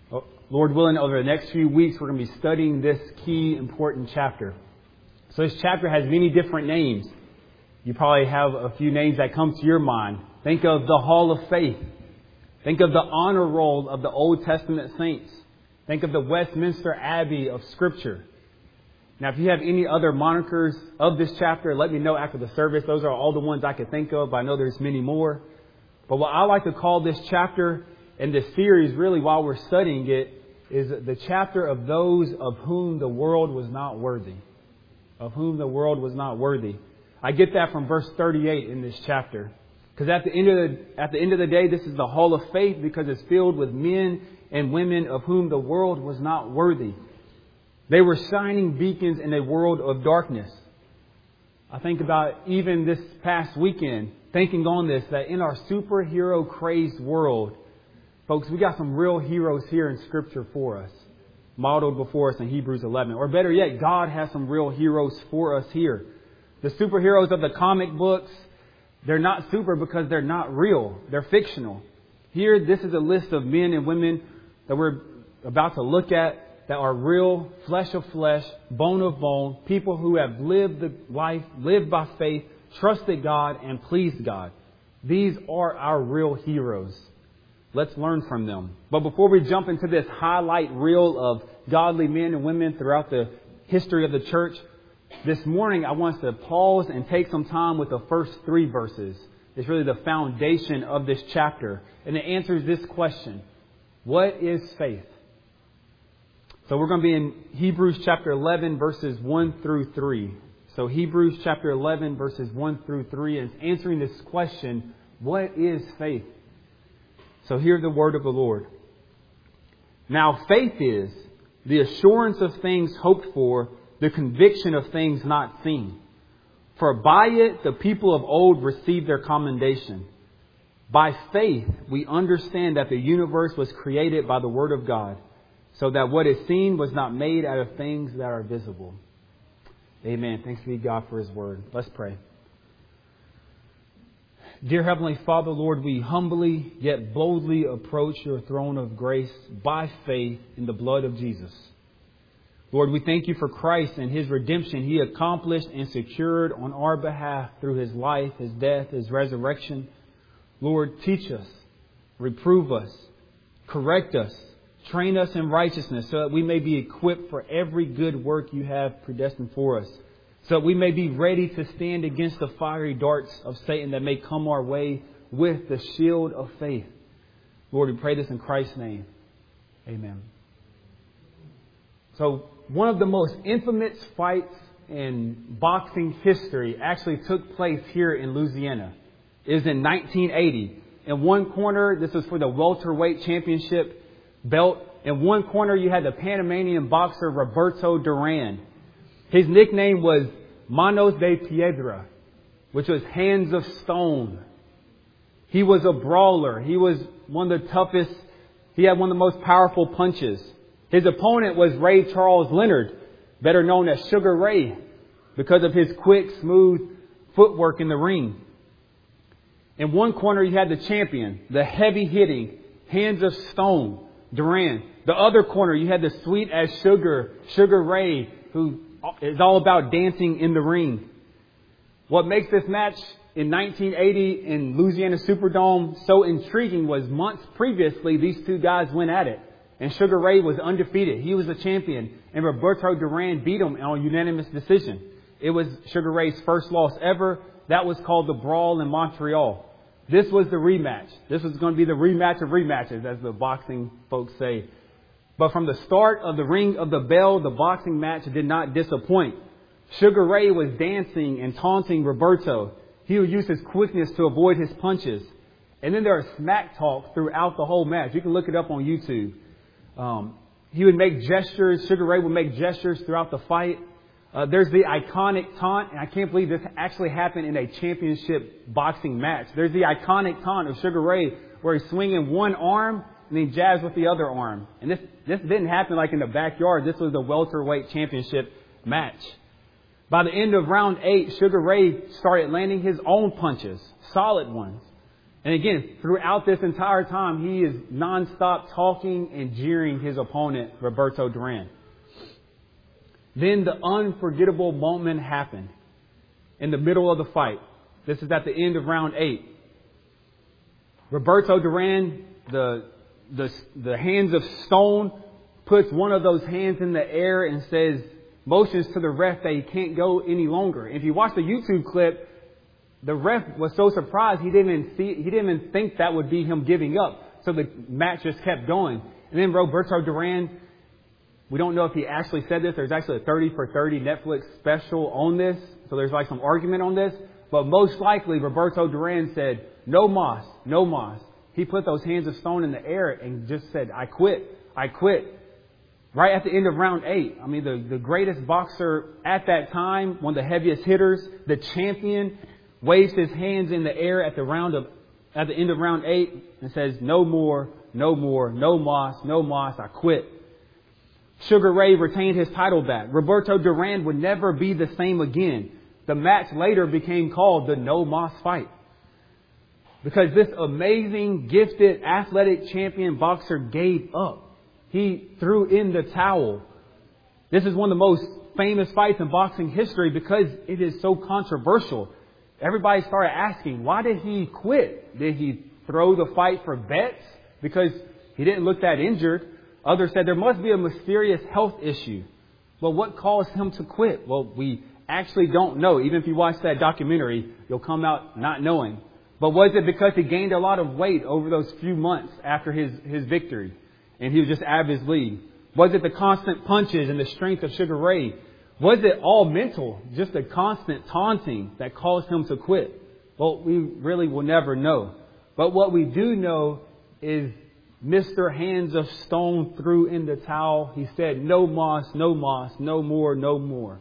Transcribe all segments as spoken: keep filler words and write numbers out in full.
Lord willing, over the next few weeks, we're going to be studying this key, important chapter. So this chapter has many different names. You probably have a few names that come to your mind. Think of the Hall of Faith. Think of the honor roll of the Old Testament saints. Think of the Westminster Abbey of Scripture. Now, if you have any other monikers of this chapter, let me know after the service. Those are all the ones I can think of. I know there's many more. But what I like to call this chapter and this series, really, while we're studying it, is the chapter of those of whom the world was not worthy. Of whom the world was not worthy. I get that from verse thirty-eight in this chapter. Because at the end of the, at the end of the day, this is the Hall of Faith because it's filled with men and women of whom the world was not worthy. They were shining beacons in a world of darkness. I think about even this past weekend, thinking on this, that in our superhero crazed world, folks, we got some real heroes here in Scripture for us, modeled before us in Hebrews eleven. Or better yet, God has some real heroes for us here. The superheroes of the comic books, they're not super because they're not real. They're fictional. Here, this is a list of men and women that we're about to look at that are real, flesh of flesh, bone of bone, people who have lived the life, lived by faith, trusted God, and pleased God. These are our real heroes. Let's learn from them. But before we jump into this highlight reel of godly men and women throughout the history of the church, this morning I want us to pause and take some time with the first three verses. It's really the foundation of this chapter. And it answers this question. What is faith? So we're going to be in Hebrews chapter eleven, verses one through three. So Hebrews chapter eleven, verses one through three is answering this question, what is faith? So hear the word of the Lord. Now faith is the assurance of things hoped for, the conviction of things not seen. For by it the people of old received their commendation. By faith we understand that the universe was created by the word of God, so that what is seen was not made out of things that are visible. Amen. Thanks be to God for His word. Let's pray. Dear Heavenly Father, Lord, we humbly yet boldly approach your throne of grace by faith in the blood of Jesus. Lord, we thank you for Christ and His redemption He accomplished and secured on our behalf through His life, His death, His resurrection. Lord, teach us, reprove us, correct us, train us in righteousness so that we may be equipped for every good work you have predestined for us. So that we may be ready to stand against the fiery darts of Satan that may come our way with the shield of faith. Lord, we pray this in Christ's name. Amen. So one of the most infamous fights in boxing history actually took place here in Louisiana. It was in nineteen eighty. In one corner, this was for the welterweight championship belt. In one corner, you had the Panamanian boxer Roberto Duran. His nickname was Manos de Piedra, which was hands of stone. He was a brawler. He was one of the toughest. He had one of the most powerful punches. His opponent was Ray Charles Leonard, better known as Sugar Ray, because of his quick, smooth footwork in the ring. In one corner, you had the champion, the heavy-hitting, hands of stone, Duran. The other corner, you had the sweet as sugar, Sugar Ray, who is all about dancing in the ring. What makes this match in nineteen eighty in Louisiana Superdome so intriguing was months previously, these two guys went at it. And Sugar Ray was undefeated. He was the champion. And Roberto Duran beat him on a unanimous decision. It was Sugar Ray's first loss ever. That was called the Brawl in Montreal. This was the rematch. This was going to be the rematch of rematches, as the boxing folks say. But from the start of the Ring of the Bell, the boxing match did not disappoint. Sugar Ray was dancing and taunting Roberto. He would use his quickness to avoid his punches. And then there was smack talk throughout the whole match. You can look it up on YouTube. Um, he would make gestures. Sugar Ray would make gestures throughout the fight. Uh, there's the iconic taunt, and I can't believe this actually happened in a championship boxing match. There's the iconic taunt of Sugar Ray where he's swinging one arm and he jabs with the other arm. And this this didn't happen like in the backyard. This was the welterweight championship match. By the end of round eight, Sugar Ray started landing his own punches, solid ones. And again, throughout this entire time, he is nonstop talking and jeering his opponent, Roberto Duran. Then the unforgettable moment happened in the middle of the fight. This is at the end of round eight. Roberto Duran, the, the, the hands of stone, puts one of those hands in the air and says, motions to the ref that he can't go any longer. If you watch the YouTube clip, the ref was so surprised he didn't even see, he didn't even think that would be him giving up. So the match just kept going. And then Roberto Duran, we don't know if he actually said this. There's actually a thirty for thirty Netflix special on this. So there's like some argument on this. But most likely Roberto Duran said, no mas, no mas. He put those hands of stone in the air and just said, I quit, I quit. Right at the end of round eight. I mean, the, the greatest boxer at that time, one of the heaviest hitters, the champion, waves his hands in the air at the round of, at the end of round eight and says, no more, no more, no mas, no mas, I quit. Sugar Ray retained his title back. Roberto Duran would never be the same again. The match later became called the No Mas fight. Because this amazing, gifted, athletic champion boxer gave up. He threw in the towel. This is one of the most famous fights in boxing history because it is so controversial. Everybody started asking, why did he quit? Did he throw the fight for bets? Because he didn't look that injured. Others said there must be a mysterious health issue. Well, what caused him to quit? Well, we actually don't know. Even if you watch that documentary, you'll come out not knowing. But was it because he gained a lot of weight over those few months after his, his victory? And he was just out of his league. Was it the constant punches and the strength of Sugar Ray? Was it all mental? Just the constant taunting that caused him to quit? Well, we really will never know. But what we do know is Mister Hands of Stone threw in the towel. He said, no mas, no mas, no more, no more.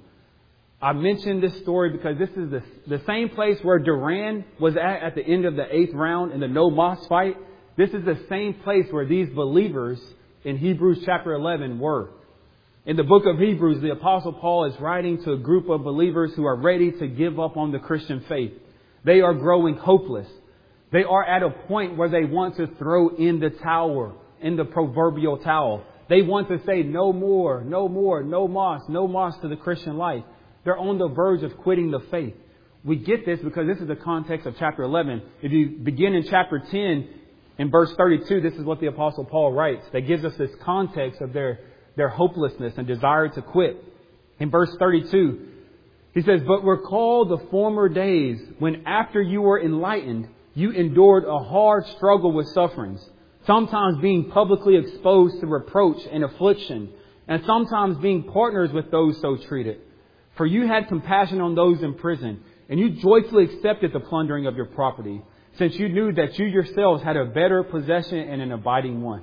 I mentioned this story because this is the, the same place where Duran was at at the end of the eighth round in the no mas fight. This is the same place where these believers in Hebrews chapter eleven were. In the book of Hebrews, the Apostle Paul is writing to a group of believers who are ready to give up on the Christian faith. They are growing hopeless. They are at a point where they want to throw in the towel, in the proverbial towel. They want to say no more, no more, no mas, no mas to the Christian life. They're on the verge of quitting the faith. We get this because this is the context of chapter eleven. If you begin in chapter ten, in verse thirty-two, this is what the Apostle Paul writes. That gives us this context of their, their hopelessness and desire to quit. In verse thirty-two, he says, but recall the former days when after you were enlightened, you endured a hard struggle with sufferings, sometimes being publicly exposed to reproach and affliction, and sometimes being partners with those so treated. For you had compassion on those in prison, and you joyfully accepted the plundering of your property, since you knew that you yourselves had a better possession and an abiding one.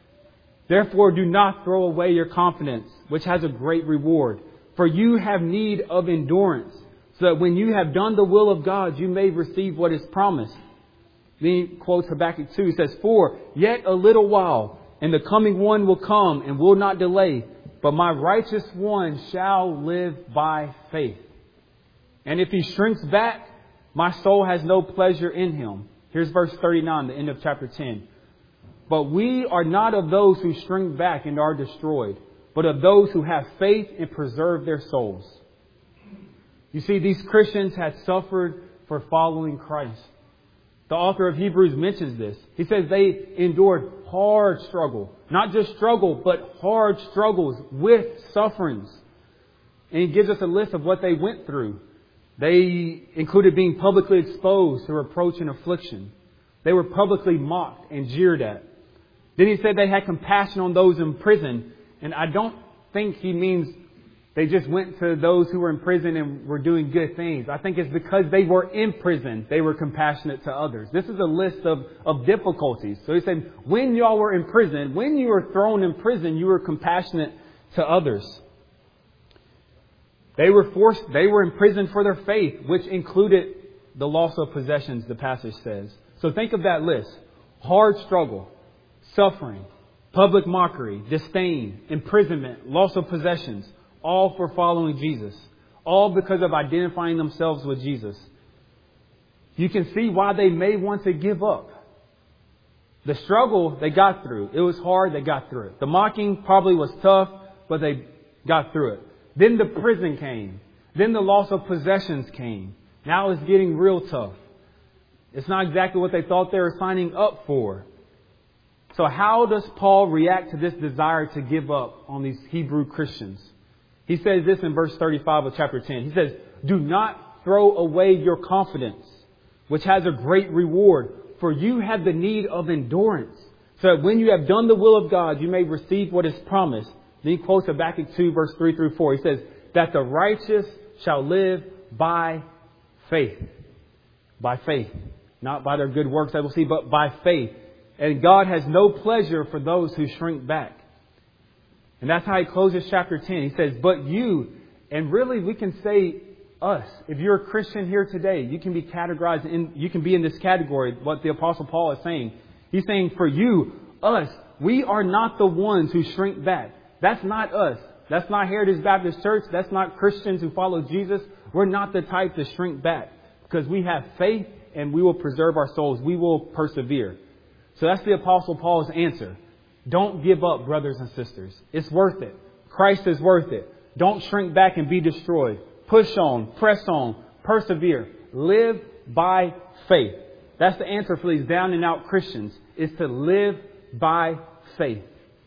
Therefore, do not throw away your confidence, which has a great reward. For you have need of endurance, so that when you have done the will of God, you may receive what is promised. Then he quotes Habakkuk two. He says, for yet a little while, and the coming one will come and will not delay. But my righteous one shall live by faith. And if he shrinks back, my soul has no pleasure in him. Here's verse thirty-nine, the end of chapter ten. But we are not of those who shrink back and are destroyed, but of those who have faith and preserve their souls. You see, these Christians had suffered for following Christ. The author of Hebrews mentions this. He says they endured hard struggle. Not just struggle, but hard struggles with sufferings. And he gives us a list of what they went through. They included being publicly exposed to reproach and affliction. They were publicly mocked and jeered at. Then he said they had compassion on those in prison. And I don't think he means they just went to those who were in prison and were doing good things. I think it's because they were in prison, they were compassionate to others. This is a list of, of difficulties. So he said, when y'all were in prison, when you were thrown in prison, you were compassionate to others. They were forced, they were in prison for their faith, which included the loss of possessions, the passage says. So think of that list. Hard struggle, suffering, public mockery, disdain, imprisonment, loss of possessions. All for following Jesus. All because of identifying themselves with Jesus. you can see why they may want to give up. The struggle they got through. It was hard. They got through it. The mocking probably was tough, but they got through it. Then the prison came. Then the loss of possessions came. Now it's getting real tough. It's not exactly what they thought they were signing up for. So how does Paul react to this desire to give up on these Hebrew Christians? He says this in verse thirty-five of chapter ten. He says, "Do not throw away your confidence, which has a great reward, for you have the need of endurance, so that when you have done the will of God, you may receive what is promised." Then he quotes Habakkuk two, verse three through four. He says, "That the righteous shall live by faith." By faith. Not by their good works that we'll see, but by faith. And God has no pleasure for those who shrink back. And that's how he closes chapter ten. He says, "But you," and really we can say us. If you're a Christian here today, you can be categorized in, you can be in this category, what the Apostle Paul is saying. He's saying for you, us, we are not the ones who shrink back. That's not us. That's not Heritage Baptist Church. That's not Christians who follow Jesus. We're not the type to shrink back because we have faith and we will preserve our souls. We will persevere. So that's the Apostle Paul's answer. Don't give up, brothers and sisters. It's worth it. Christ is worth it. Don't shrink back and be destroyed. Push on, press on, persevere. Live by faith. That's the answer for these down and out Christians, is to live by faith.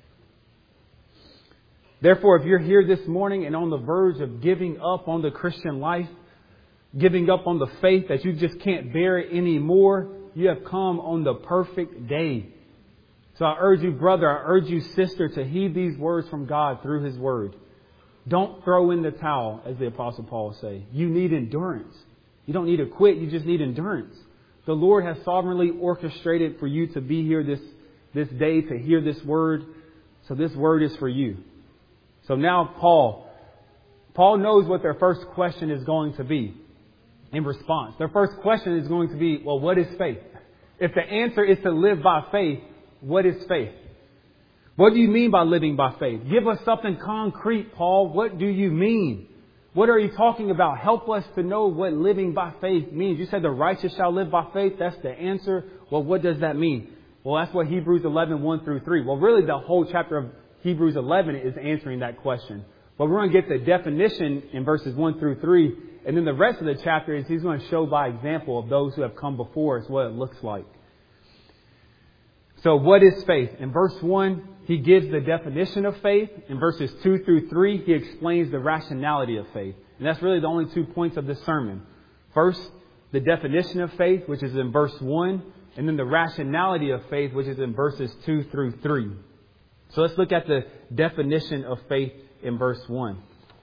Therefore, if you're here this morning and on the verge of giving up on the Christian life, giving up on the faith that you just can't bear it anymore, you have come on the perfect day. So I urge you, brother, I urge you, sister, to heed these words from God through His Word. Don't throw in the towel, as the Apostle Paul say. You need endurance. You don't need to quit. You just need endurance. The Lord has sovereignly orchestrated for you to be here this, this day, to hear this word. So this word is for you. So now Paul, Paul knows what their first question is going to be in response. Their first question is going to be, well, what is faith? If the answer is to live by faith, what is faith? What do you mean by living by faith? Give us something concrete, Paul. What do you mean? What are you talking about? Help us to know what living by faith means. You said the righteous shall live by faith. That's the answer. Well, what does that mean? Well, that's what Hebrews eleven, one through three. Well, really the whole chapter of Hebrews eleven is answering that question. But we're going to get the definition in verses one through three. And then the rest of the chapter is he's going to show by example of those who have come before us what it looks like. So what is faith? In verse one, he gives the definition of faith. In verses two through three, he explains the rationality of faith. And that's really the only two points of this sermon. First, the definition of faith, which is in verse one. And then the rationality of faith, which is in verses two through three. So let's look at the definition of faith in verse one.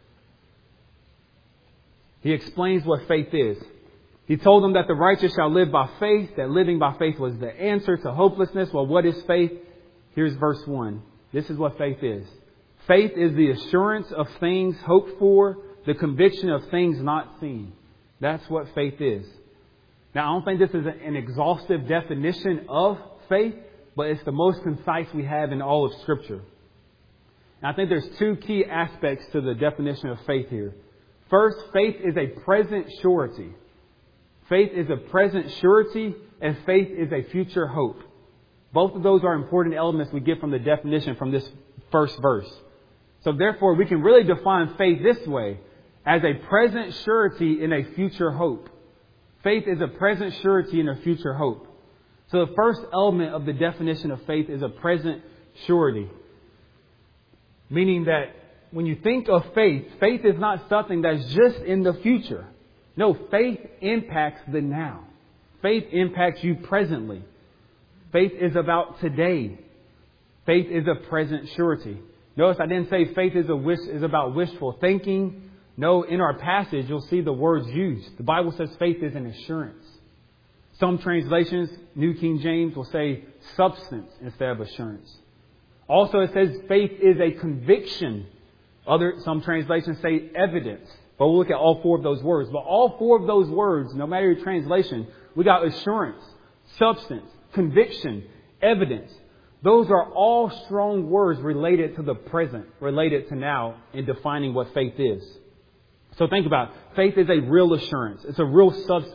He explains what faith is. He told them that the righteous shall live by faith, that living by faith was the answer to hopelessness. Well, what is faith? Here's verse one. This is what faith is. Faith is the assurance of things hoped for, the conviction of things not seen. That's what faith is. Now, I don't think this is an exhaustive definition of faith, but it's the most concise we have in all of Scripture. And I think there's two key aspects to the definition of faith here. First, faith is a present surety. Faith is a present surety, and faith is a future hope. Both of those are important elements we get from the definition from this first verse. So therefore, we can really define faith this way, as a present surety in a future hope. Faith is a present surety in a future hope. So the first element of the definition of faith is a present surety. Meaning that when you think of faith, faith is not something that's just in the future. No, faith impacts the now. Faith impacts you presently. Faith is about today. Faith is a present surety. Notice I didn't say faith is a wish is about wishful thinking. No, in our passage you'll see the words used. The Bible says faith is an assurance. Some translations, New King James, will say substance instead of assurance. Also it says faith is a conviction. Other some translations say evidence. But we'll look at all four of those words. But all four of those words, no matter your translation, we got assurance, substance, conviction, evidence. Those are all strong words related to the present, related to now in defining what faith is. So think about it. Faith is a real assurance. It's a real substance.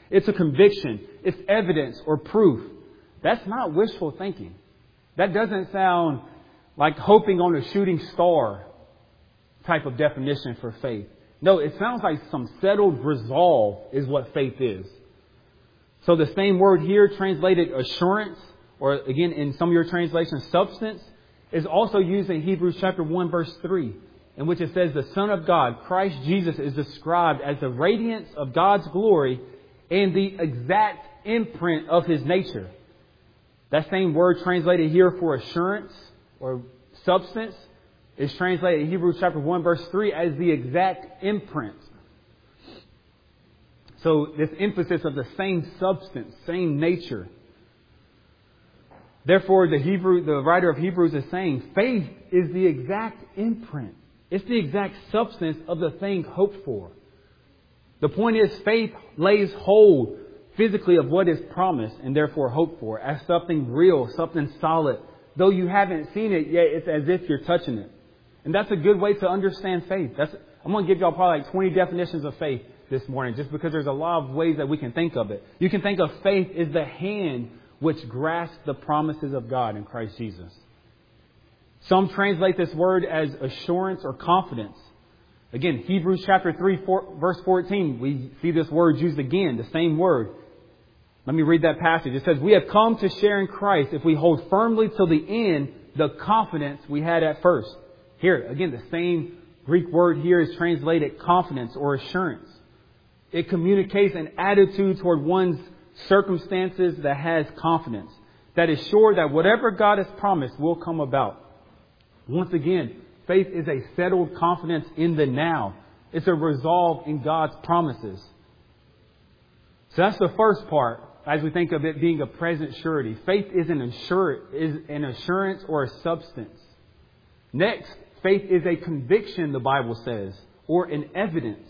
It's a conviction. It's evidence or proof. That's not wishful thinking. That doesn't sound like hoping on a shooting star type of definition for faith. No, it sounds like some settled resolve is what faith is. So the same word here, translated assurance, or again in some of your translations, substance, is also used in Hebrews chapter one, verse three, in which it says the Son of God, Christ Jesus, is described as the radiance of God's glory and the exact imprint of His nature. That same word translated here for assurance or substance is translated in Hebrews chapter one, verse three as the exact imprint. So this emphasis of the same substance, same nature. Therefore, the Hebrew, the writer of Hebrews is saying faith is the exact imprint. It's the exact substance of the thing hoped for. The point is, faith lays hold physically of what is promised and therefore hoped for as something real, something solid. Though you haven't seen it yet, it's as if you're touching it. And that's a good way to understand faith. That's, I'm going to give y'all probably like twenty definitions of faith this morning, just because there's a lot of ways that we can think of it. You can think of faith as the hand which grasps the promises of God in Christ Jesus. Some translate this word as assurance or confidence. Again, Hebrews chapter three, four, verse fourteen, we see this word used again, the same word. Let me read that passage. It says, we have come to share in Christ if we hold firmly till the end the confidence we had at first. Here, again, the same Greek word here is translated confidence or assurance. It communicates an attitude toward one's circumstances that has confidence, that is sure that whatever God has promised will come about. Once again, faith is a settled confidence in the now. It's a resolve in God's promises. So that's the first part as we think of it being a present surety. Faith is an, assur- is an assurance or a substance. Next, faith is a conviction, the Bible says, or an evidence.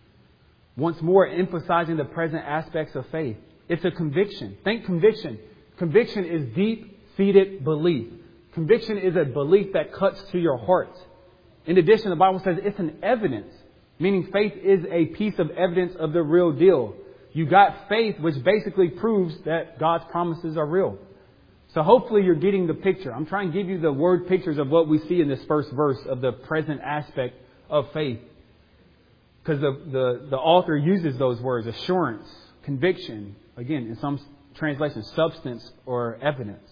Once more, emphasizing the present aspects of faith. It's a conviction. Think conviction. Conviction is deep-seated belief. Conviction is a belief that cuts to your heart. In addition, the Bible says it's an evidence, meaning faith is a piece of evidence of the real deal. You got faith, which basically proves that God's promises are real. So hopefully you're getting the picture. I'm trying to give you the word pictures of what we see in this first verse of the present aspect of faith. Because the, the, the author uses those words, assurance, conviction, again, in some translations, substance or evidence.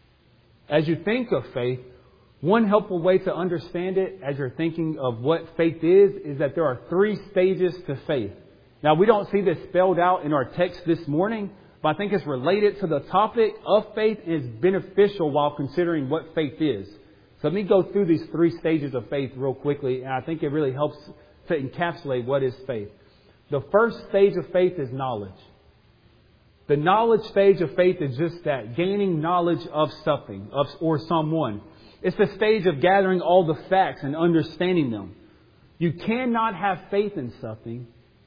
As you think of faith, one helpful way to understand it as you're thinking of what faith is, is that there are three stages to faith. Now, we don't see this spelled out in our text this morning, but I think it's related to the topic of faith and is beneficial while considering what faith is. So let me go through these three stages of faith real quickly, and I think it really helps to encapsulate what is faith. The first stage of faith is knowledge. The knowledge stage of faith is just that, gaining knowledge of something of, or someone. It's the stage of gathering all the facts and understanding them. You cannot have faith in something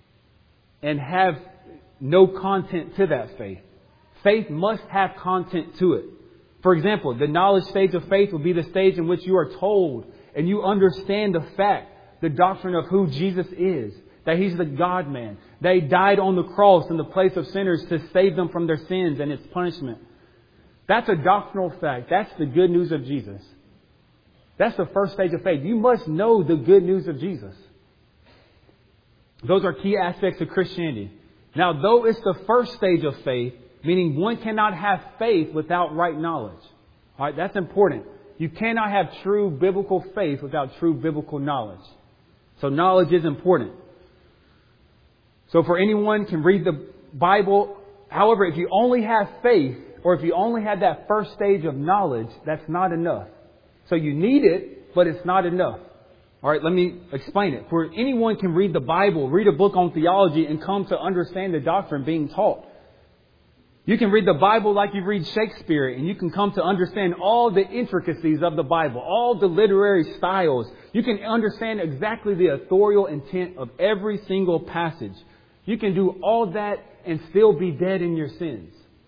and have no content to that faith. Faith must have content to it. For example, the knowledge stage of faith will be the stage in which you are told and you understand the fact, the doctrine of who Jesus is, that He's the God-man, that He died on the cross in the place of sinners to save them from their sins and its punishment. That's a doctrinal fact. That's the good news of Jesus. That's the first stage of faith. You must know the good news of Jesus. Those are key aspects of Christianity. Now, though it's the first stage of faith, meaning one cannot have faith without right knowledge. All right, that's important. You cannot have true biblical faith without true biblical knowledge. So knowledge is important. So for anyone can read the Bible. However, if you only have faith, or if you only have that first stage of knowledge, that's not enough. So you need it, but it's not enough. All right, let me explain it. For anyone can read the Bible, read a book on theology, and come to understand the doctrine being taught. You can read the Bible like you read Shakespeare, and you can come to understand all the intricacies of the Bible, all the literary styles. You can understand exactly the authorial intent of every single passage. You can do all that and still be dead in your sins.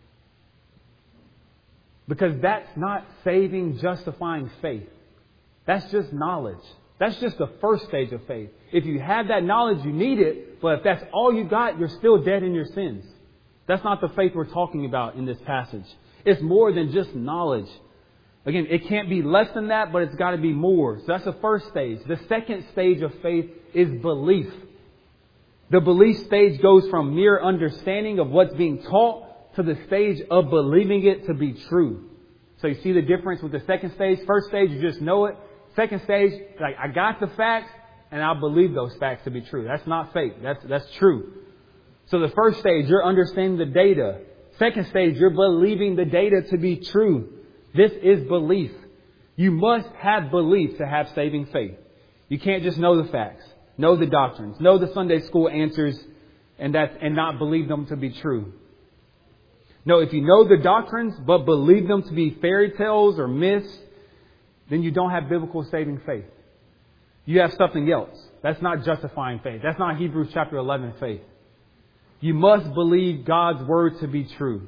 Because that's not saving, justifying faith. That's just knowledge. That's just the first stage of faith. If you have that knowledge, you need it. But if that's all you got, you're still dead in your sins. That's not the faith we're talking about in this passage. It's more than just knowledge. Again, it can't be less than that, but it's got to be more. So that's the first stage. The second stage of faith is belief. The belief stage goes from mere understanding of what's being taught to the stage of believing it to be true. So you see the difference with the second stage? First stage, you just know it. Second stage, like, I got the facts and I believe those facts to be true. That's not fake. That's, that's true. So the first stage, you're understanding the data. Second stage, you're believing the data to be true. This is belief. You must have belief to have saving faith. You can't just know the facts, know the doctrines, know the Sunday school answers, and that's, and not believe them to be true. No, if you know the doctrines, but believe them to be fairy tales or myths, then you don't have biblical saving faith. You have something else. That's not justifying faith. That's not Hebrews chapter eleven faith. You must believe God's word to be true.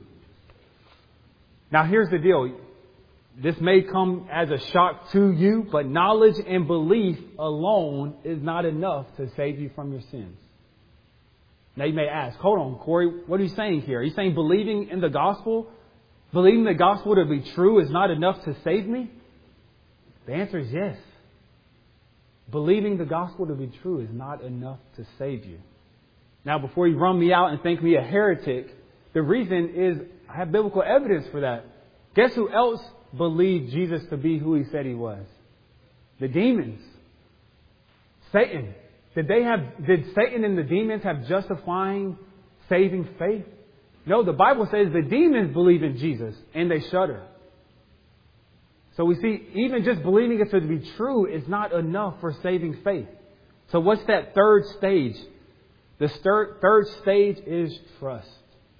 Now here's the deal. This may come as a shock to you, but knowledge and belief alone is not enough to save you from your sins. Now you may ask, hold on, Corey, what are you saying here? Are you saying believing in the gospel, believing the gospel to be true is not enough to save me? The answer is yes. Believing the gospel to be true is not enough to save you. Now, before you run me out and think me a heretic, the reason is I have biblical evidence for that. Guess who else believed Jesus to be who he said he was? The demons. Satan. Did they have, did Satan and the demons have justifying, saving faith? No, the Bible says the demons believe in Jesus and they shudder. So we see, even just believing it to be true is not enough for saving faith. So what's that third stage? The third, third stage is trust.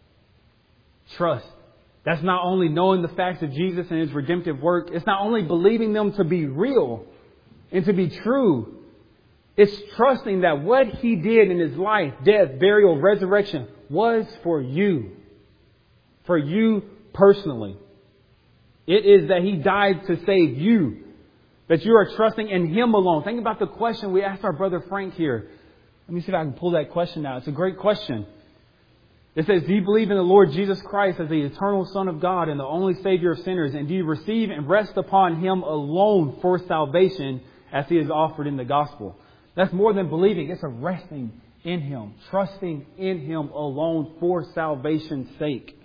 Trust. That's not only knowing the facts of Jesus and His redemptive work. It's not only believing them to be real and to be true. It's trusting that what He did in His life, death, burial, resurrection was for you. For you personally. It is that He died to save you. That you are trusting in Him alone. Think about the question we asked our brother Frank here. Let me see if I can pull that question out. It's a great question. It says, do you believe in the Lord Jesus Christ as the eternal Son of God and the only Savior of sinners? And do you receive and rest upon Him alone for salvation as He is offered in the gospel? That's more than believing. It's a resting in Him. Trusting in Him alone for salvation's sake.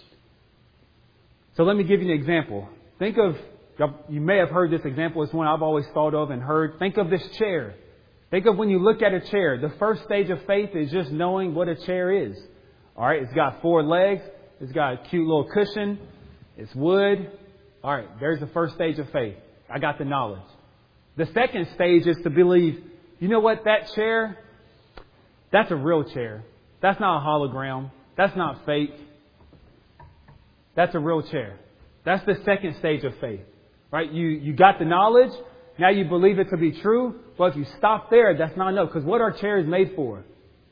So let me give you an example. Think of, you may have heard this example. It's one I've always thought of and heard. Think of this chair. Think of when you look at a chair. The first stage of faith is just knowing what a chair is. All right, it's got four legs. It's got a cute little cushion. It's wood. All right, there's the first stage of faith. I got the knowledge. The second stage is to believe, you know what, that chair, that's a real chair. That's not a hologram. That's not fake. That's a real chair. That's the second stage of faith. Right? You, you got the knowledge. Now you believe it to be true. But if you stop there, that's not enough. Because what are chairs made for?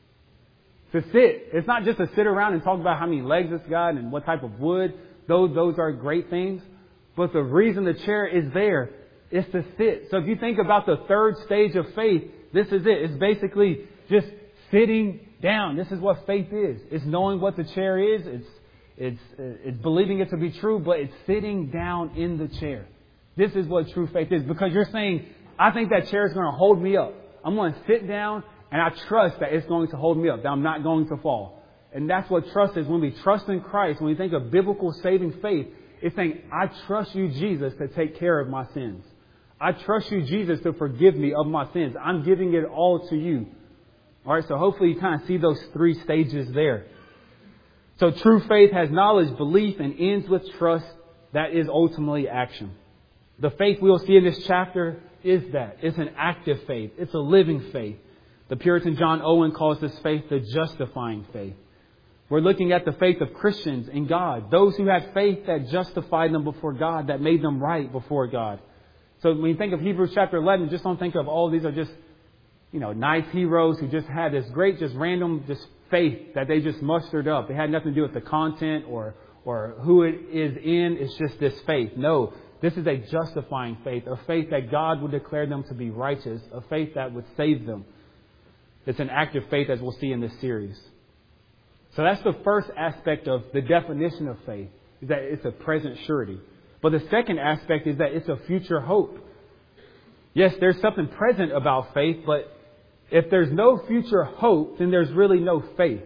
To sit. It's not just to sit around and talk about how many legs it's got and what type of wood. Those, those are great things. But the reason the chair is there is to sit. So if you think about the third stage of faith, this is it. It's basically just sitting down. This is what faith is. It's knowing what the chair is. It's, it's, it's believing it to be true, but it's sitting down in the chair. This is what true faith is. Because you're saying, I think that chair is going to hold me up. I'm going to sit down and I trust that it's going to hold me up, that I'm not going to fall. And that's what trust is. When we trust in Christ, when we think of biblical saving faith, it's saying, I trust you, Jesus, to take care of my sins. I trust you, Jesus, to forgive me of my sins. I'm giving it all to you. All right, so hopefully you kind of see those three stages there. So true faith has knowledge, belief, and ends with trust. That is ultimately action. The faith we'll see in this chapter is that. It's an active faith. It's a living faith. The Puritan John Owen calls this faith the justifying faith. We're looking at the faith of Christians in God. Those who had faith that justified them before God, that made them right before God. So when you think of Hebrews chapter eleven, just don't think of all these are just, you know, nice heroes who just had this great, just random, just faith that they just mustered up. They had nothing to do with the content or, or who it is in. It's just this faith. No. This is a justifying faith, a faith that God would declare them to be righteous, a faith that would save them. It's an active faith, as we'll see in this series. So that's the first aspect of the definition of faith, is that it's a present surety. But the second aspect is that it's a future hope. Yes, there's something present about faith, but if there's no future hope, then there's really no faith.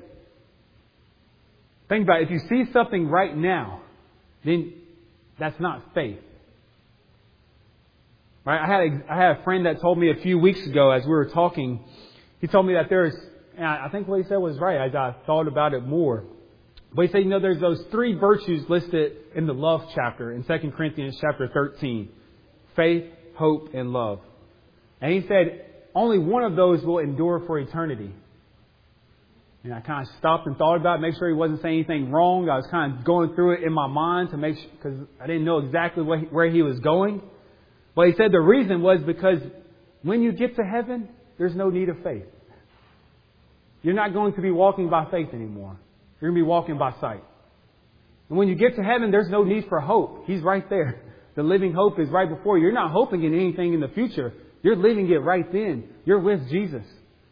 Think about it. If you see something right now, then that's not faith. Right? I had a, I had a friend that told me a few weeks ago as we were talking, he told me that there's, and I think what he said was right as I thought about it more. But he said, you know, there's those three virtues listed in the love chapter in Second Corinthians chapter thirteen. Faith, hope, and love. And he said, only one of those will endure for eternity. And I kind of stopped and thought about it, make sure he wasn't saying anything wrong. I was kind of going through it in my mind to make sure, because I didn't know exactly what he, where he was going. But he said the reason was because when you get to heaven, there's no need of faith. You're not going to be walking by faith anymore. You're going to be walking by sight. And when you get to heaven, there's no need for hope. He's right there. The living hope is right before you. You're not hoping in anything in the future. You're living it right then. You're with Jesus.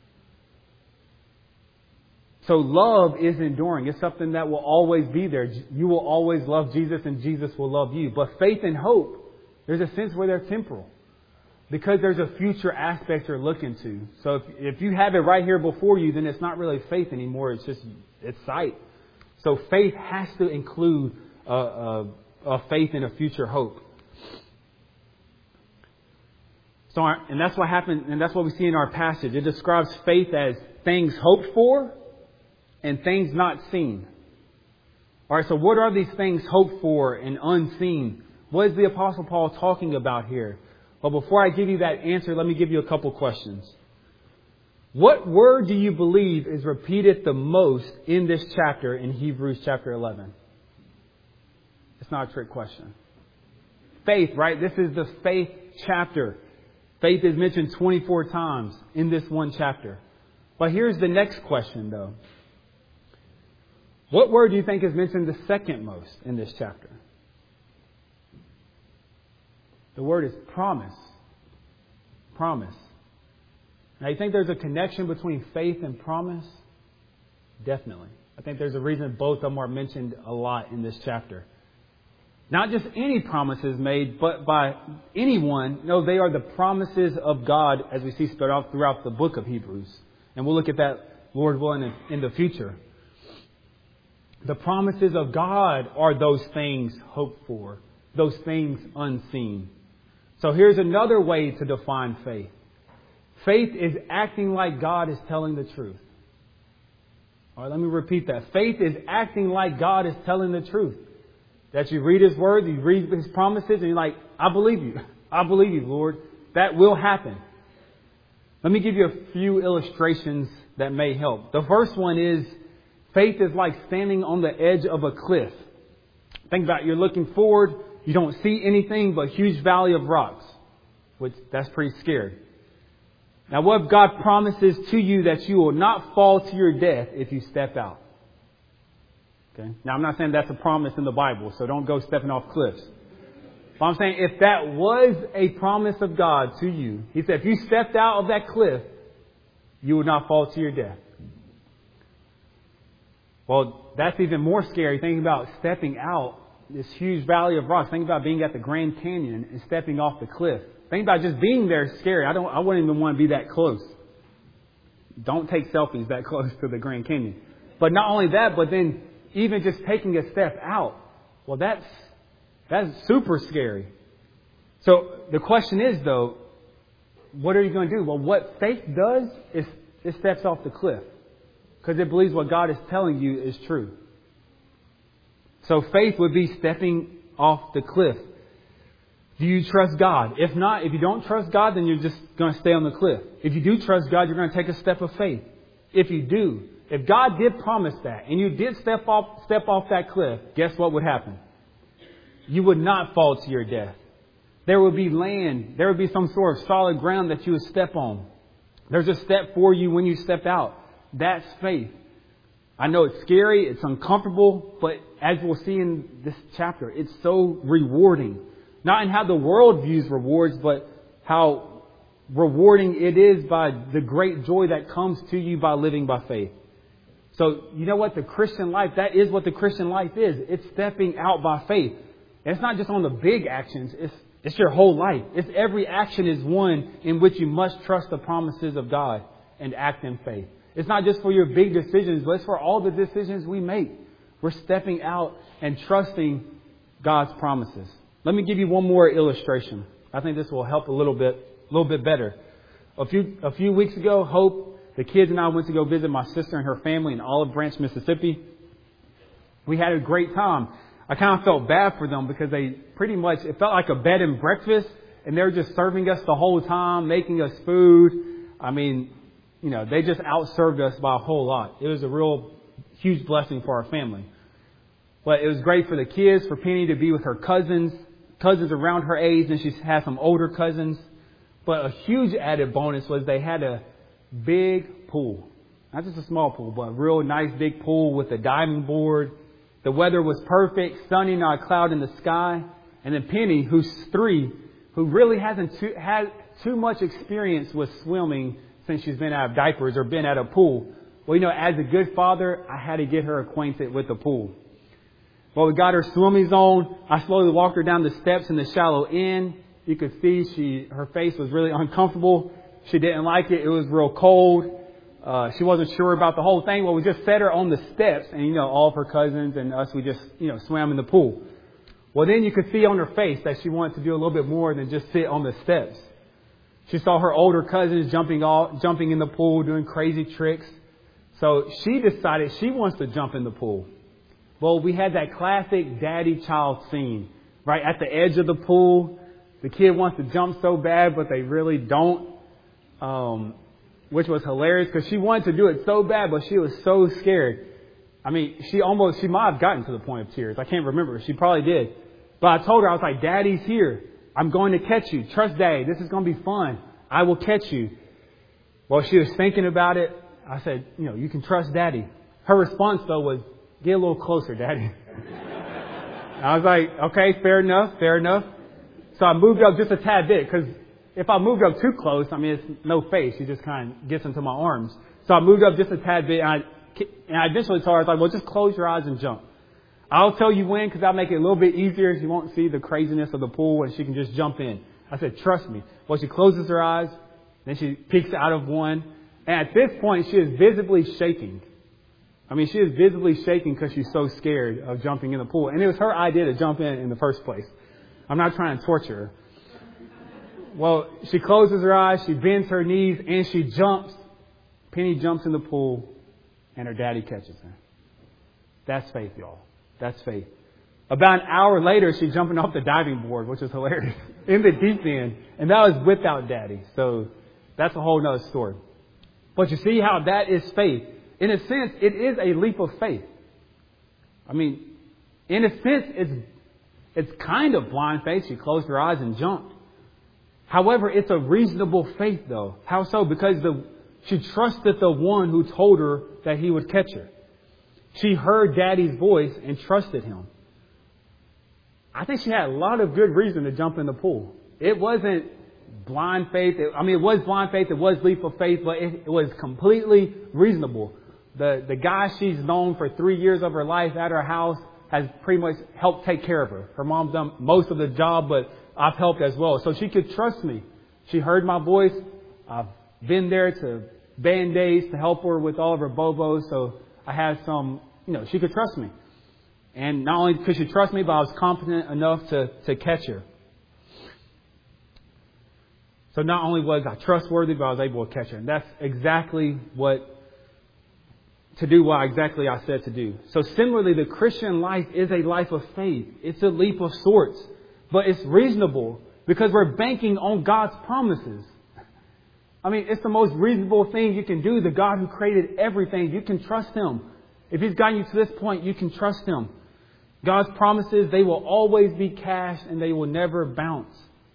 So love is enduring. It's something that will always be there. You will always love Jesus and Jesus will love you. But faith and hope, there's a sense where they're temporal. Because there's a future aspect you're looking to. So if, if you have it right here before you, then it's not really faith anymore. It's just, it's sight. So faith has to include a, a, a faith in a future hope. So, our, and that's what happened, and that's what we see in our passage. It describes faith as things hoped for and things not seen. All right, so what are these things hoped for and unseen? What is the Apostle Paul talking about here? Well, before I give you that answer, let me give you a couple questions. What word do you believe is repeated the most in this chapter in Hebrews chapter eleven? It's not a trick question. Faith, right? This is the faith chapter. Faith is mentioned twenty-four times in this one chapter. But here's the next question, though. What word do you think is mentioned the second most in this chapter? The word is promise. Promise. Now, you think there's a connection between faith and promise? Definitely. I think there's a reason both of them are mentioned a lot in this chapter. Not just any promises made, but by anyone. No, they are the promises of God, as we see spread out throughout the book of Hebrews. And we'll look at that, Lord willing, in the future. The promises of God are those things hoped for, those things unseen. So here's another way to define faith. Faith is acting like God is telling the truth. All right, let me repeat that. Faith is acting like God is telling the truth. That you read His Word, you read His promises, and you're like, I believe you. I believe you, Lord. That will happen. Let me give you a few illustrations that may help. The first one is, faith is like standing on the edge of a cliff. Think about it. You're looking forward. You don't see anything but a huge valley of rocks, which that's pretty scary. Now, what if God promises to you that you will not fall to your death if you step out? Okay. Now, I'm not saying that's a promise in the Bible, so don't go stepping off cliffs. But I'm saying if that was a promise of God to you, He said if you stepped out of that cliff, you would not fall to your death. Well, that's even more scary. Thinking about stepping out this huge valley of rocks. Think about being at the Grand Canyon and stepping off the cliff. Think about just being there is scary. I don't. I wouldn't even want to be that close. Don't take selfies that close to the Grand Canyon. But not only that, but then even just taking a step out. Well, that's that's super scary. So the question is, though, what are you going to do? Well, what faith does is it steps off the cliff because it believes what God is telling you is true. So faith would be stepping off the cliff. Do you trust God? If not, if you don't trust God, then you're just going to stay on the cliff. If you do trust God, you're going to take a step of faith. If you do, if God did promise that and you did step off, step off that cliff, guess what would happen? You would not fall to your death. There would be land. There would be some sort of solid ground that you would step on. There's a step for you when you step out. That's faith. I know it's scary, it's uncomfortable, but as we'll see in this chapter, it's so rewarding. Not in how the world views rewards, but how rewarding it is by the great joy that comes to you by living by faith. So you know what? The Christian life, that is what the Christian life is. It's stepping out by faith. And it's not just on the big actions. It's, it's your whole life. It's every action is one in which you must trust the promises of God and act in faith. It's not just for your big decisions, but it's for all the decisions we make. We're stepping out and trusting God's promises. Let me give you one more illustration. I think this will help a little bit, a little bit better. A few, a few weeks ago, Hope, the kids and I went to go visit my sister and her family in Olive Branch, Mississippi. We had a great time. I kind of felt bad for them because they pretty much, it felt like a bed and breakfast, and they were just serving us the whole time, making us food. I mean, you know, they just outserved us by a whole lot. It was a real huge blessing for our family. But it was great for the kids, for Penny to be with her cousins, cousins around her age, and she has some older cousins. But a huge added bonus was they had a big pool. Not just a small pool, but a real nice big pool with a diving board. The weather was perfect, sunny, not a cloud in the sky. And then Penny, who's three, who really hasn't too, had too much experience with swimming since she's been out of diapers or been at a pool. Well, you know, as a good father, I had to get her acquainted with the pool. Well, we got her swimming zone. I slowly walked her down the steps in the shallow end. You could see she, her face was really uncomfortable. She didn't like it. It was real cold. Uh, she wasn't sure about the whole thing. Well, we just set her on the steps, and, you know, all of her cousins and us, we just, you know, swam in the pool. Well, then you could see on her face that she wanted to do a little bit more than just sit on the steps. She saw her older cousins jumping off, jumping in the pool, doing crazy tricks. So she decided she wants to jump in the pool. Well, we had that classic daddy-child scene, right at the edge of the pool. The kid wants to jump so bad, but they really don't, um, which was hilarious because she wanted to do it so bad, but she was so scared. I mean, she almost, she might have gotten to the point of tears. I can't remember. She probably did. But I told her, I was like, Daddy's here. I'm going to catch you. Trust Daddy. This is going to be fun. I will catch you. Well, she was thinking about it. I said, you know, you can trust Daddy. Her response, though, was, get a little closer, Daddy. I was like, okay, fair enough, fair enough. So I moved up just a tad bit because if I moved up too close, I mean, it's no face. She just kind of gets into my arms. So I moved up just a tad bit, and I, and I eventually told her, I was like, well, just close your eyes and jump. I'll tell you when because I'll make it a little bit easier. She won't see the craziness of the pool, and she can just jump in. I said, trust me. Well, she closes her eyes, then she peeks out of one. And at this point, she is visibly shaking. I mean, she is visibly shaking because she's so scared of jumping in the pool. And it was her idea to jump in in the first place. I'm not trying to torture her. Well, she closes her eyes, she bends her knees, and she jumps. Penny jumps in the pool, and her daddy catches her. That's faith, y'all. That's faith. About an hour later, she's jumping off the diving board, which is hilarious, in the deep end. And that was without Daddy. So that's a whole nother story. But you see how that is faith. In a sense, it is a leap of faith. I mean, in a sense, it's it's kind of blind faith. She closed her eyes and jumped. However, it's a reasonable faith, though. How so? Because the she trusted the one who told her that he would catch her. She heard Daddy's voice and trusted him. I think she had a lot of good reason to jump in the pool. It wasn't blind faith. I mean, it was blind faith. It was leap of faith, but it, it was completely reasonable. The the guy she's known for three years of her life at her house has pretty much helped take care of her. Her mom's done most of the job, but I've helped as well. So she could trust me. She heard my voice. I've been there to Band-Aids to help her with all of her bobos. So I had some, you know, she could trust me. And not only could she trust me, but I was competent enough to, to catch her. So not only was I trustworthy, but I was able to catch her. And that's exactly what, to do what exactly I said to do. So similarly, the Christian life is a life of faith. It's a leap of sorts. But it's reasonable because we're banking on God's promises. I mean, it's the most reasonable thing you can do. The God who created everything, you can trust Him. If He's gotten you to this point, you can trust Him. God's promises, they will always be cashed and they will never bounce.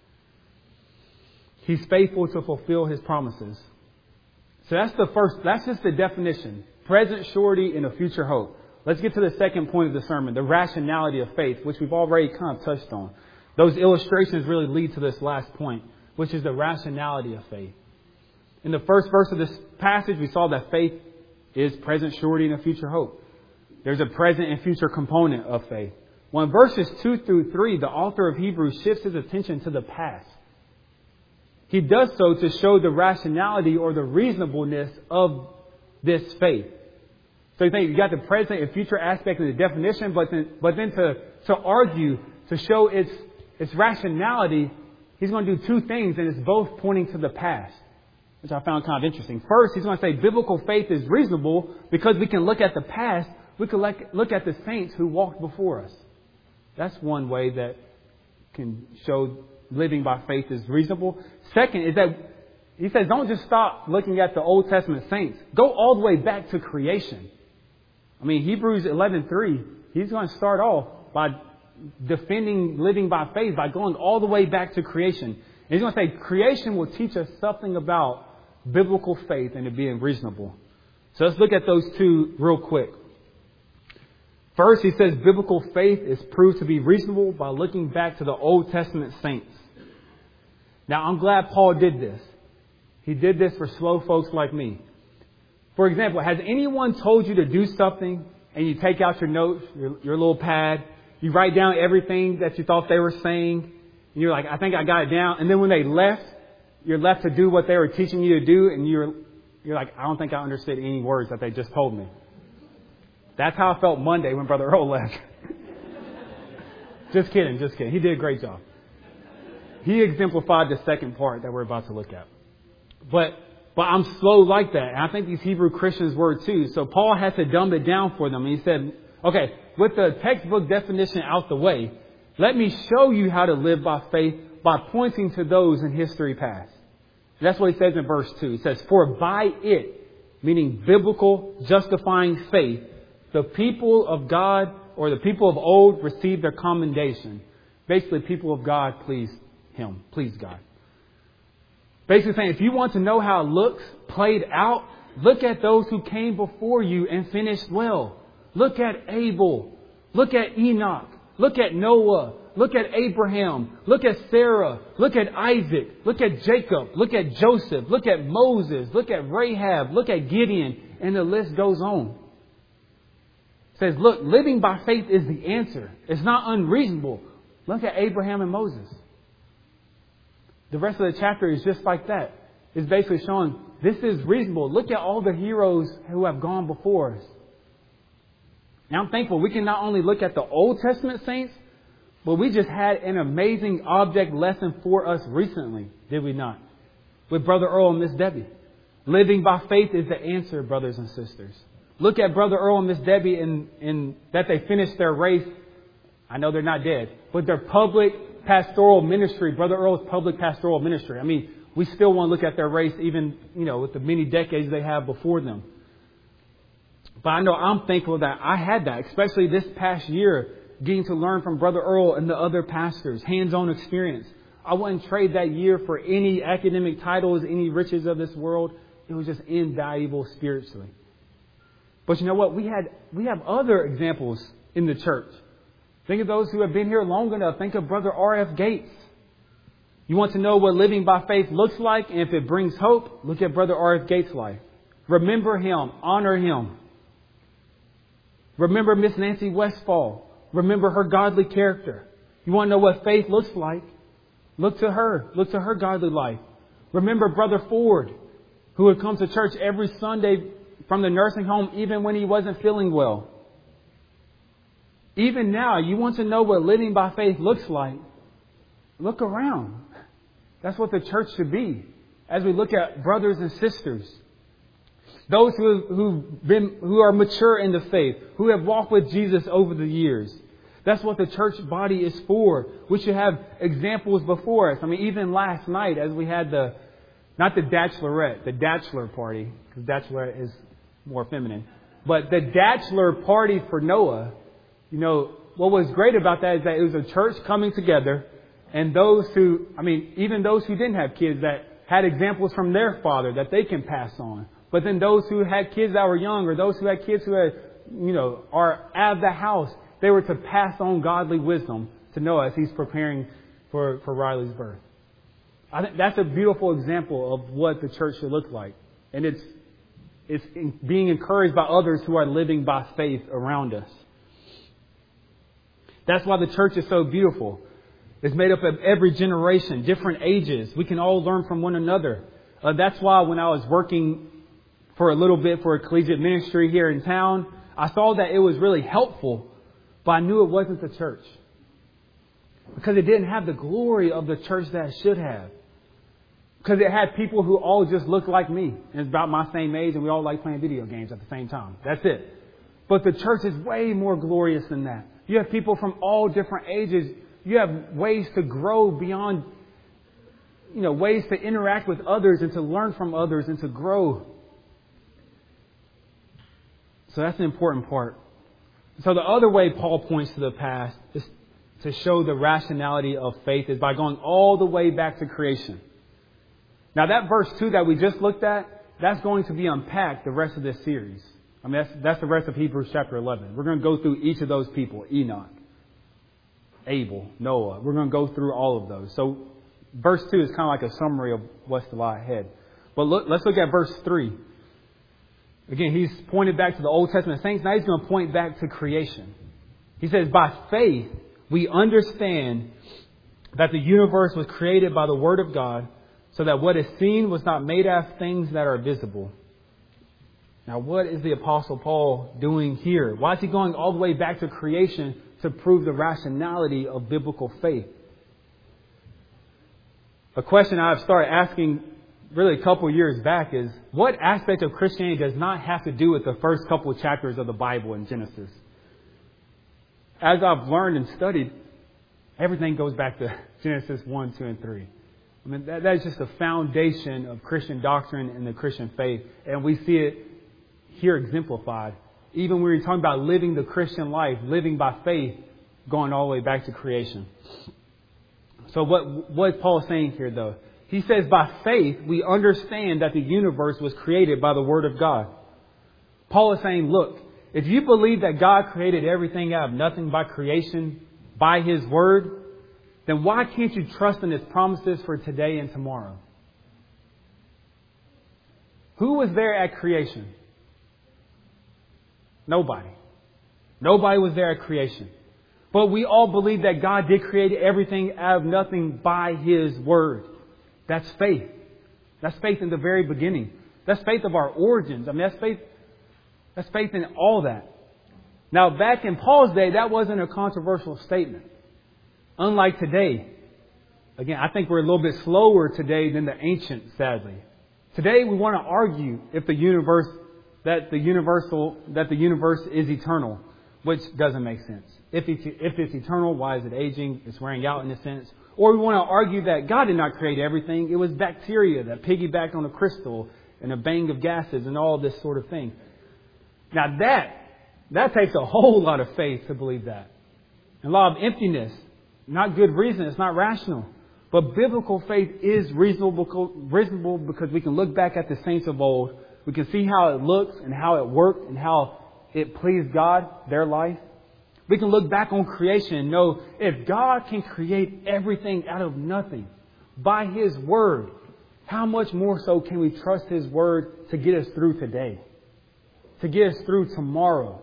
He's faithful to fulfill His promises. So that's the first, that's just the definition. Present surety and a future hope. Let's get to the second point of the sermon, the rationality of faith, which we've already kind of touched on. Those illustrations really lead to this last point, which is the rationality of faith. In the first verse of this passage, we saw that faith is present surety and a future hope. There's a present and future component of faith. Well, in verses two through three, the author of Hebrews shifts his attention to the past. He does so to show the rationality or the reasonableness of this faith. So you think you got the present and future aspect of the definition, but then, but then to, to argue, to show its, its rationality, he's going to do two things, and it's both pointing to the past, which I found kind of interesting. First, he's going to say biblical faith is reasonable because we can look at the past. We can look at the saints who walked before us. That's one way that can show living by faith is reasonable. Second is that he says don't just stop looking at the Old Testament saints. Go all the way back to creation. I mean, Hebrews eleven three, he's going to start off by defending living by faith by going all the way back to creation. And he's going to say creation will teach us something about biblical faith and it being reasonable. So let's look at those two real quick. First, he says biblical faith is proved to be reasonable by looking back to the Old Testament saints. Now, I'm glad Paul did this. He did this for slow folks like me. For example, has anyone told you to do something and you take out your notes, your, your little pad, you write down everything that you thought they were saying, and you're like, I think I got it down. And then when they left, you're left to do what they were teaching you to do, and you're you're like, I don't think I understood any words that they just told me. That's how I felt Monday when Brother Earl left. Just kidding, just kidding. He did a great job. He exemplified the second part that we're about to look at. But but I'm slow like that. And I think these Hebrew Christians were too. So Paul had to dumb it down for them. And he said, okay, with the textbook definition out the way, let me show you how to live by faith by pointing to those in history past. And that's what he says in verse two. He says, for by it, meaning biblical justifying faith, the people of God or the people of old received their commendation. Basically, people of God please Him, please God. Basically saying, if you want to know how it looks played out, look at those who came before you and finished well. Look at Abel. Look at Enoch. Look at Noah. Look at Abraham. Look at Sarah. Look at Isaac. Look at Jacob. Look at Joseph. Look at Moses. Look at Rahab. Look at Gideon. And the list goes on. It says, look, living by faith is the answer. It's not unreasonable. Look at Abraham and Moses. The rest of the chapter is just like that. It's basically showing this is reasonable. Look at all the heroes who have gone before us. Now I'm thankful we can not only look at the Old Testament saints, but we just had an amazing object lesson for us recently, did we not? With Brother Earl and Miss Debbie. Living by faith is the answer, brothers and sisters. Look at Brother Earl and Miss Debbie in, in that they finished their race. I know they're not dead, but their public pastoral ministry, Brother Earl's public pastoral ministry. I mean, we still want to look at their race even, you know, with the many decades they have before them. But I know I'm thankful that I had that, especially this past year, getting to learn from Brother Earl and the other pastors, hands-on experience. I wouldn't trade that year for any academic titles, any riches of this world. It was just invaluable spiritually. But you know what? We had we have other examples in the church. Think of those who have been here long enough. Think of Brother R F Gates. You want to know what living by faith looks like and if it brings hope? Look at Brother R F Gates' life. Remember him. Honor him. Remember Miss Nancy Westfall. Remember her godly character. You want to know what faith looks like? Look to her. Look to her godly life. Remember Brother Ford, who would come to church every Sunday from the nursing home even when he wasn't feeling well. Even now, you want to know what living by faith looks like? Look around. That's what the church should be. As we look at brothers and sisters, those who who've been who are mature in the faith, who have walked with Jesus over the years. That's what the church body is for. We should have examples before us. I mean, even last night, as we had the not the bachelorette, the bachelor party, because bachelorette is more feminine, but the bachelor party for Noah. You know, what was great about that is that it was a church coming together, and those who, I mean, even those who didn't have kids that had examples from their father that they can pass on. But then those who had kids that were young, or those who had kids who had, you know, are out of the house, they were to pass on godly wisdom to Noah as he's preparing for, for Riley's birth. I think that's a beautiful example of what the church should look like. And it's It's being encouraged by others who are living by faith around us. That's why the church is so beautiful. It's made up of every generation, different ages. We can all learn from one another. Uh, that's why when I was working for a little bit for a collegiate ministry here in town, I saw that it was really helpful, but I knew it wasn't the church. Because it didn't have the glory of the church that it should have. Because it had people who all just looked like me. And it's about my same age and we all like playing video games at the same time. That's it. But the church is way more glorious than that. You have people from all different ages. You have ways to grow beyond, you know, ways to interact with others and to learn from others and to grow. So that's an important part. So the other way Paul points to the past is to show the rationality of faith is by going all the way back to creation. Now that verse two that we just looked at, that's going to be unpacked the rest of this series. I mean, that's, that's the rest of Hebrews chapter eleven. We're going to go through each of those people. Enoch, Abel, Noah. We're going to go through all of those. So verse two is kind of like a summary of what's to lie ahead. But look, let's look at verse three. Again, he's pointed back to the Old Testament saints. Now he's going to point back to creation. He says, by faith, we understand that the universe was created by the Word of God, so that what is seen was not made out of things that are visible. Now, what is the Apostle Paul doing here? Why is he going all the way back to creation to prove the rationality of biblical faith? A question I've started asking really a couple of years back is, what aspect of Christianity does not have to do with the first couple of chapters of the Bible in Genesis? As I've learned and studied, everything goes back to Genesis one, two, and three. I mean, that, that is just the foundation of Christian doctrine and the Christian faith. And we see it here exemplified. Even when we're talking about living the Christian life, living by faith, going all the way back to creation. So what, what is Paul saying here, though? He says, by faith, we understand that the universe was created by the Word of God. Paul is saying, look, if you believe that God created everything out of nothing by creation, by His Word, then why can't you trust in His promises for today and tomorrow? Who was there at creation? Nobody. Nobody was there at creation. But we all believe that God did create everything out of nothing by His Word. That's faith. That's faith in the very beginning. That's faith of our origins. I mean, that's faith, that's faith in all that. Now, back in Paul's day, that wasn't a controversial statement. Unlike today. Again, I think we're a little bit slower today than the ancients, sadly. Today, we want to argue if the universe, that the universal, that the universe is eternal, which doesn't make sense. If it's, if it's eternal, why is it aging? It's wearing out in a sense. Or we want to argue that God did not create everything. It was bacteria that piggybacked on a crystal and a bang of gases and all this sort of thing. Now that, that takes a whole lot of faith to believe that. And a lot of emptiness. Not good reason. It's not rational. But biblical faith is reasonable, reasonable because we can look back at the saints of old. We can see how it looks and how it worked and how it pleased God, their life. We can look back on creation and know if God can create everything out of nothing by His Word, how much more so can we trust His Word to get us through today, to get us through tomorrow?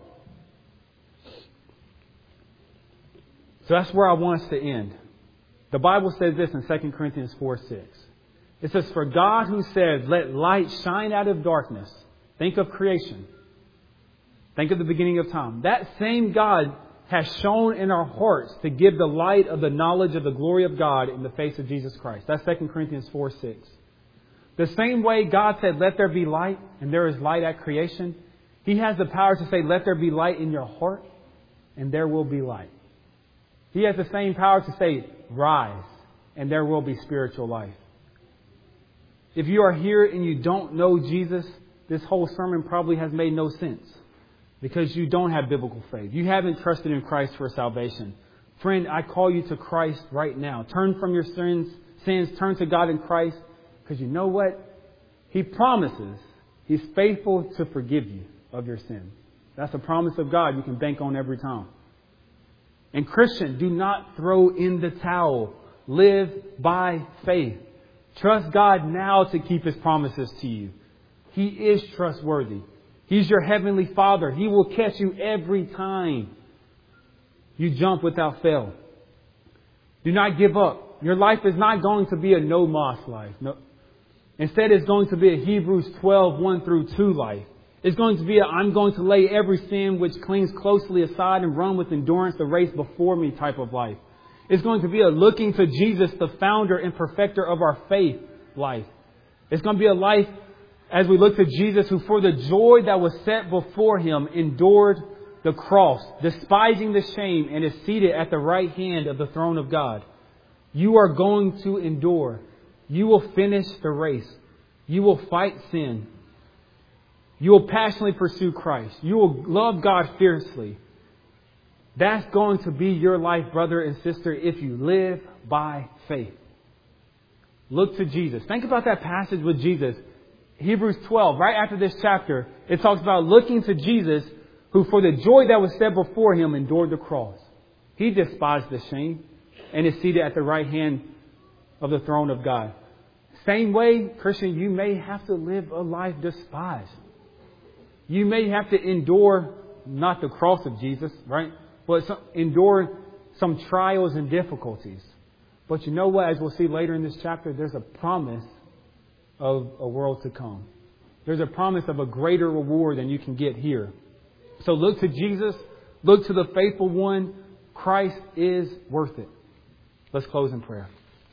So that's where I want us to end. The Bible says this in Second Corinthians four six. It says, for God who said, let light shine out of darkness. Think of creation. Think of the beginning of time. That same God has shone in our hearts to give the light of the knowledge of the glory of God in the face of Jesus Christ. That's Second Corinthians four six. The same way God said, let there be light, and there is light at creation, He has the power to say, let there be light in your heart, and there will be light. He has the same power to say, rise, and there will be spiritual life. If you are here and you don't know Jesus, this whole sermon probably has made no sense because you don't have biblical faith. You haven't trusted in Christ for salvation. Friend, I call you to Christ right now. Turn from your sins, sins, turn to God in Christ, because you know what? He promises He's faithful to forgive you of your sin. That's a promise of God you can bank on every time. And Christian, do not throw in the towel. Live by faith. Trust God now to keep His promises to you. He is trustworthy. He's your heavenly Father. He will catch you every time you jump without fail. Do not give up. Your life is not going to be a no moss life. No. Instead, it's going to be a Hebrews twelve, one through two life. It's going to be a I'm going to lay every sin which clings closely aside and run with endurance the race before me type of life. It's going to be a looking to Jesus, the founder and perfecter of our faith life. It's going to be a life as we look to Jesus, who for the joy that was set before Him endured the cross, despising the shame, and is seated at the right hand of the throne of God. You are going to endure. You will finish the race. You will fight sin. You will passionately pursue Christ. You will love God fiercely. That's going to be your life, brother and sister, if you live by faith. Look to Jesus. Think about that passage with Jesus. Hebrews twelve, right after this chapter, it talks about looking to Jesus, who for the joy that was set before Him endured the cross. He despised the shame and is seated at the right hand of the throne of God. Same way, Christian, you may have to live a life despised. You may have to endure not the cross of Jesus, right? But some, endure some trials and difficulties. But you know what? As we'll see later in this chapter, there's a promise of a world to come. There's a promise of a greater reward than you can get here. So look to Jesus. Look to the faithful one. Christ is worth it. Let's close in prayer.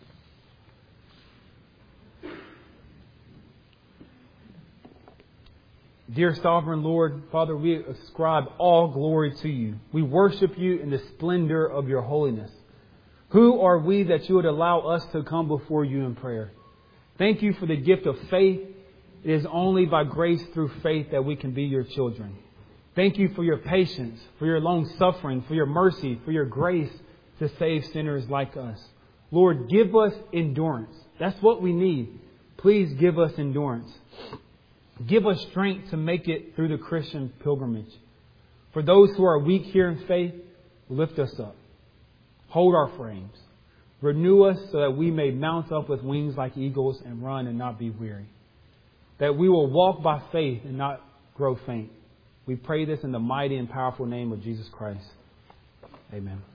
Dear Sovereign Lord, Father, we ascribe all glory to You. We worship You in the splendor of Your holiness. Who are we that You would allow us to come before You in prayer? Thank You for the gift of faith. It is only by grace through faith that we can be Your children. Thank You for Your patience, for Your long suffering, for Your mercy, for Your grace to save sinners like us. Lord, give us endurance. That's what we need. Please give us endurance. Give us strength to make it through the Christian pilgrimage. For those who are weak here in faith, lift us up. Hold our frames. Renew us so that we may mount up with wings like eagles and run and not be weary. That we will walk by faith and not grow faint. We pray this in the mighty and powerful name of Jesus Christ. Amen.